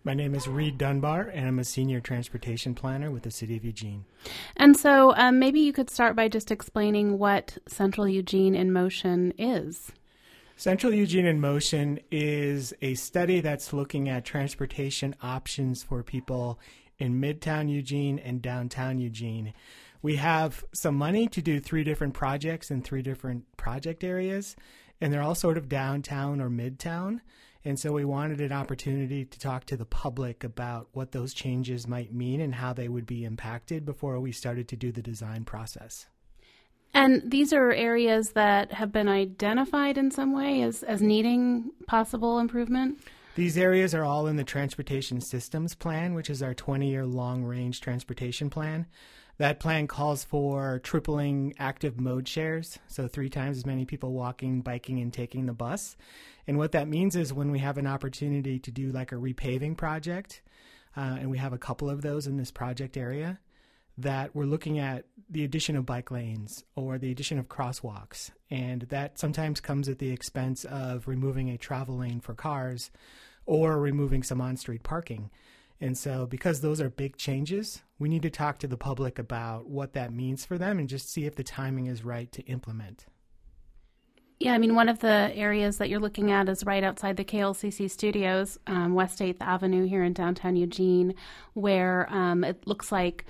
My name is Reed Dunbar, and I'm a senior transportation planner with the City of Eugene. And so maybe you could start by just explaining what Central Eugene in Motion is. Central Eugene in Motion is a study that's looking at transportation options for people in Midtown Eugene and downtown Eugene. We have some money to do 3 different projects in 3 different project areas, and they're all sort of downtown or midtown. And so we wanted an opportunity to talk to the public about what those changes might mean and how they would be impacted before we started to do the design process. And these are areas that have been identified in some way as needing possible improvement? These areas are all in the Transportation Systems Plan, which is our 20-year long-range transportation plan. That plan calls for tripling active mode shares, so 3 times as many people walking, biking, and taking the bus. And what that means is when we have an opportunity to do like a repaving project, and we have a couple of those in this project area, that we're looking at the addition of bike lanes or the addition of crosswalks. And that sometimes comes at the expense of removing a travel lane for cars or removing some on-street parking. And so because those are big changes, we need to talk to the public about what that means for them and just see if the timing is right to implement. Yeah, I mean, one of the areas that you're looking at is right outside the KLCC studios, West 8th Avenue here in downtown Eugene, where it looks like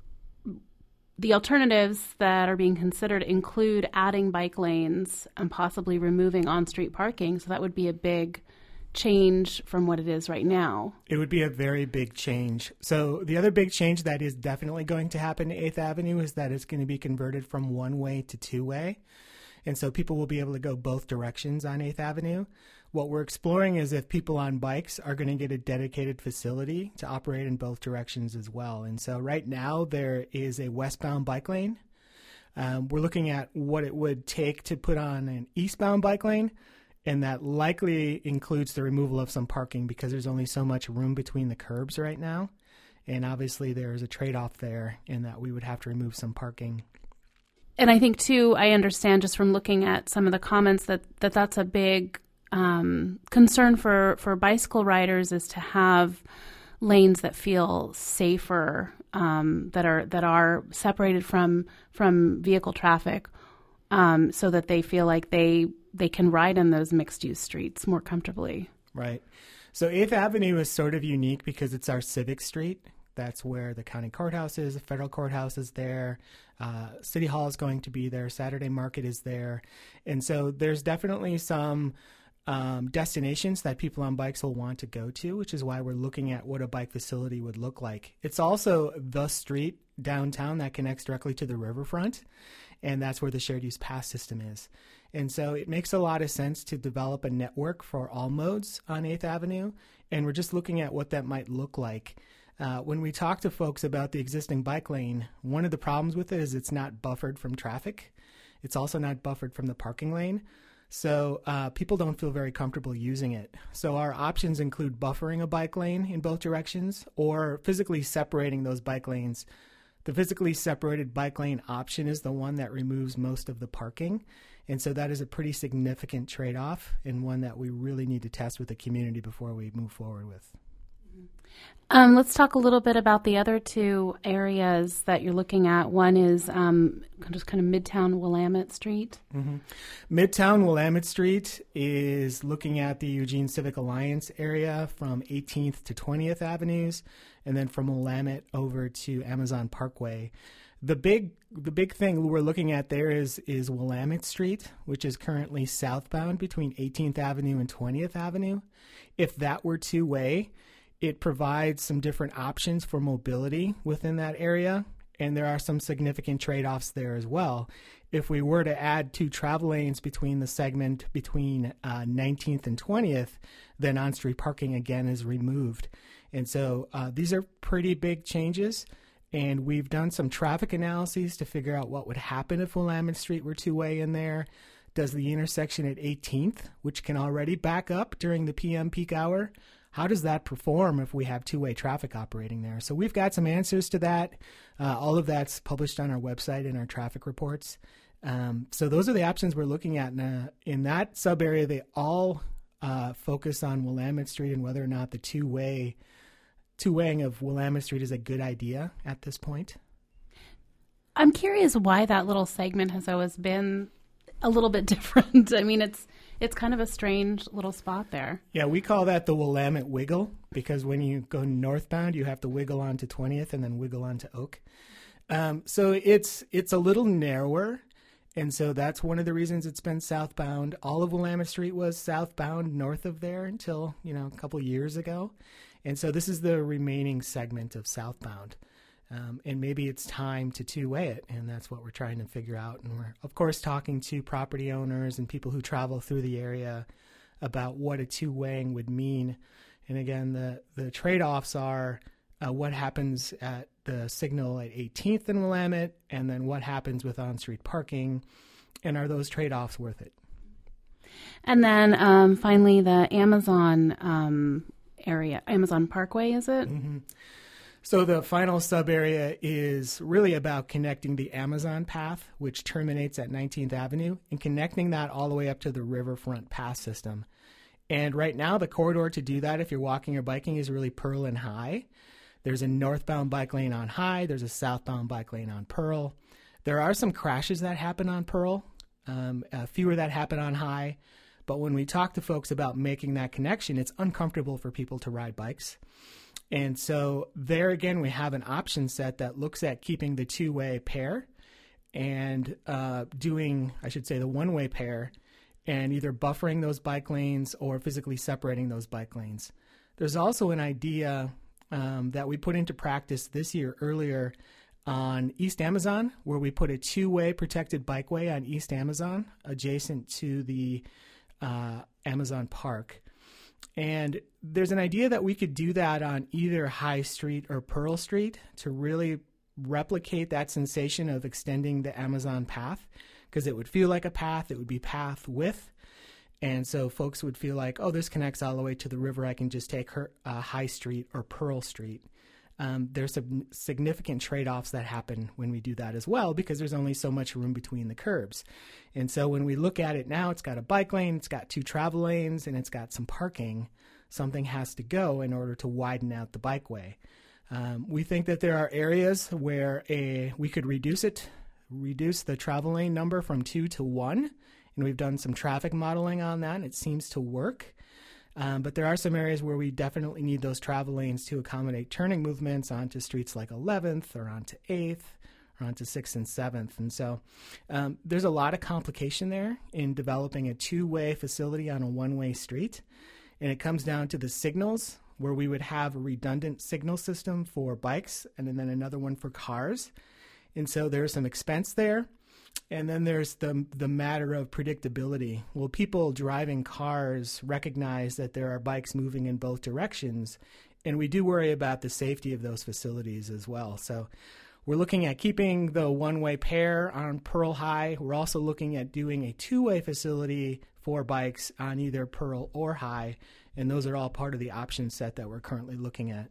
the alternatives that are being considered include adding bike lanes and possibly removing on-street parking. So that would be a big change from what it is right now. It would be a very big change. So the other big change that is definitely going to happen to 8th Avenue is that it's going to be converted from one-way to two-way. And so people will be able to go both directions on 8th Avenue. What we're exploring is if people on bikes are going to get a dedicated facility to operate in both directions as well. And so right now there is a westbound bike lane. We're looking at what it would take to put on an eastbound bike lane, and that likely includes the removal of some parking because there's only so much room between the curbs right now. And obviously there's a trade-off there in that we would have to remove some parking. And I think, too, I understand just from looking at some of the comments that's a big concern for bicycle riders is to have lanes that feel safer, that are separated from vehicle traffic, so that they feel like they can ride on those mixed-use streets more comfortably. Right. So 8th Avenue is sort of unique because it's our civic street. That's where the county courthouse is, the federal courthouse is there, City Hall is going to be there, Saturday Market is there. And so there's definitely some destinations that people on bikes will want to go to, which is why we're looking at what a bike facility would look like. It's also the street downtown that connects directly to the riverfront, and that's where the shared use pass system is. And so it makes a lot of sense to develop a network for all modes on 8th Avenue, and we're just looking at what that might look like. When we talk to folks about the existing bike lane, one of the problems with it is it's not buffered from traffic. It's also not buffered from the parking lane. So people don't feel very comfortable using it. So our options include buffering a bike lane in both directions or physically separating those bike lanes. The physically separated bike lane option is the one that removes most of the parking. And so that is a pretty significant trade-off and one that we really need to test with the community before we move forward with. Let's talk a little bit about the other 2 areas that you're looking at. One is just kind of Midtown Willamette Street. Mm-hmm. Midtown Willamette Street is looking at the Eugene Civic Alliance area from 18th to 20th Avenues, and then from Willamette over to Amazon Parkway. The big thing we're looking at there is Willamette Street, which is currently southbound between 18th Avenue and 20th Avenue. If that were two-way, it provides some different options for mobility within that area, and there are some significant trade-offs there as well. If we were to add 2 travel lanes between the segment between 19th and 20th, then on-street parking again is removed. And so these are pretty big changes, and we've done some traffic analyses to figure out what would happen if Willamette Street were two-way in there. Does the intersection at 18th, which can already back up during the PM peak hour, how does that perform if we have two-way traffic operating there? So we've got some answers to that. All of that's published on our website in our traffic reports. So those are the options we're looking at. In that sub-area, they all focus on Willamette Street and whether or not the two-way two-waying of Willamette Street is a good idea at this point. I'm curious why that little segment has always been a little bit different. I mean, it's kind of a strange little spot there. Yeah, we call that the Willamette Wiggle, because when you go northbound, you have to wiggle onto 20th and then wiggle onto Oak. So it's a little narrower, and so that's one of the reasons it's been southbound. All of Willamette Street was southbound north of there until, a couple years ago. And so this is the remaining segment of southbound. And maybe it's time to two-way it, and that's what we're trying to figure out. And we're, of course, talking to property owners and people who travel through the area about what a two-waying would mean. And again, the trade-offs are what happens at the signal at 18th and Willamette, and then what happens with on-street parking, and are those trade-offs worth it? And then finally, the Amazon area, Amazon Parkway, is it? Mm-hmm. So the final sub-area is really about connecting the Amazon path, which terminates at 19th Avenue, and connecting that all the way up to the Riverfront Pass system. And right now, the corridor to do that, if you're walking or biking, is really Pearl and High. There's a northbound bike lane on High. There's a southbound bike lane on Pearl. There are some crashes that happen on Pearl, fewer that happen on High. But when we talk to folks about making that connection, it's uncomfortable for people to ride bikes. And so there again, we have an option set that looks at keeping the two-way pair and doing, I should say, the one-way pair, and either buffering those bike lanes or physically separating those bike lanes. There's also an idea that we put into practice this year earlier on East Amazon, where we put a two-way protected bikeway on East Amazon adjacent to the Amazon Park. And there's an idea that we could do that on either High Street or Pearl Street to really replicate that sensation of extending the Amazon path, because it would feel like a path. It would be path width. And so folks would feel like, oh, this connects all the way to the river. I can just take High Street or Pearl Street. There's some significant trade-offs that happen when we do that as well, because there's only so much room between the curbs. And so when we look at it now, it's got a bike lane, it's got two travel lanes, and it's got some parking. Something has to go in order to widen out the bikeway. We think that there are areas where we could reduce the travel lane number from 2 to 1, and we've done some traffic modeling on that, and it seems to work. But there are some areas where we definitely need those travel lanes to accommodate turning movements onto streets like 11th or onto 8th or onto 6th and 7th. And so there's a lot of complication there in developing a two-way facility on a one-way street. And it comes down to the signals, where we would have a redundant signal system for bikes and then another one for cars. And so there's some expense there. And then there's the matter of predictability. Will people driving cars recognize that there are bikes moving in both directions? And we do worry about the safety of those facilities as well. So we're looking at keeping the one-way pair on Pearl High. We're also looking at doing a two-way facility for bikes on either Pearl or High. And those are all part of the option set that we're currently looking at.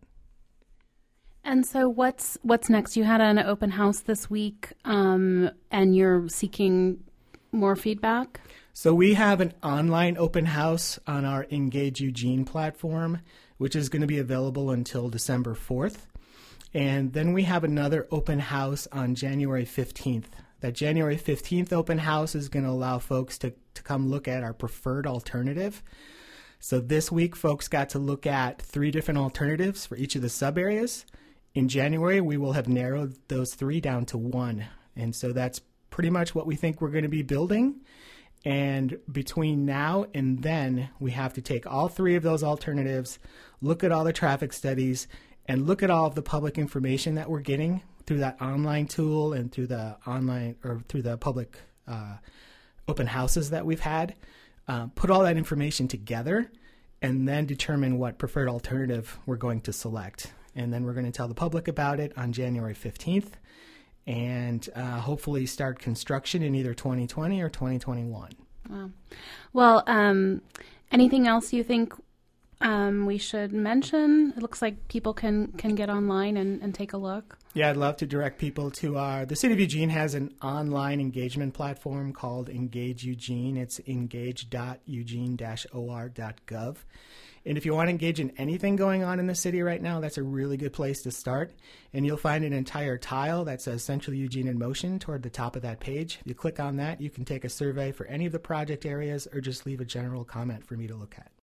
And so what's next? You had an open house this week, and you're seeking more feedback? So we have an online open house on our Engage Eugene platform, which is going to be available until December 4th. And then we have another open house on January 15th. That January 15th open house is going to allow folks to come look at our preferred alternative. So this week, folks got to look at 3 different alternatives for each of the sub-areas. In January, we will have narrowed those 3 down to 1. And so that's pretty much what we think we're going to be building. And between now and then, we have to take all 3 of those alternatives, look at all the traffic studies, and look at all of the public information that we're getting through that online tool and through the online or through the public open houses that we've had. Put all that information together and then determine what preferred alternative we're going to select. And then we're going to tell the public about it on January 15th and hopefully start construction in either 2020 or 2021. Wow. Well, anything else you think we should mention? It looks like people can get online and take a look. Yeah, I'd love to direct people to the City of Eugene has an online engagement platform called Engage Eugene. It's engage.eugene-or.gov. And if you want to engage in anything going on in the city right now, that's a really good place to start. And you'll find an entire tile that says Central Eugene in Motion toward the top of that page. If you click on that, you can take a survey for any of the project areas or just leave a general comment for me to look at.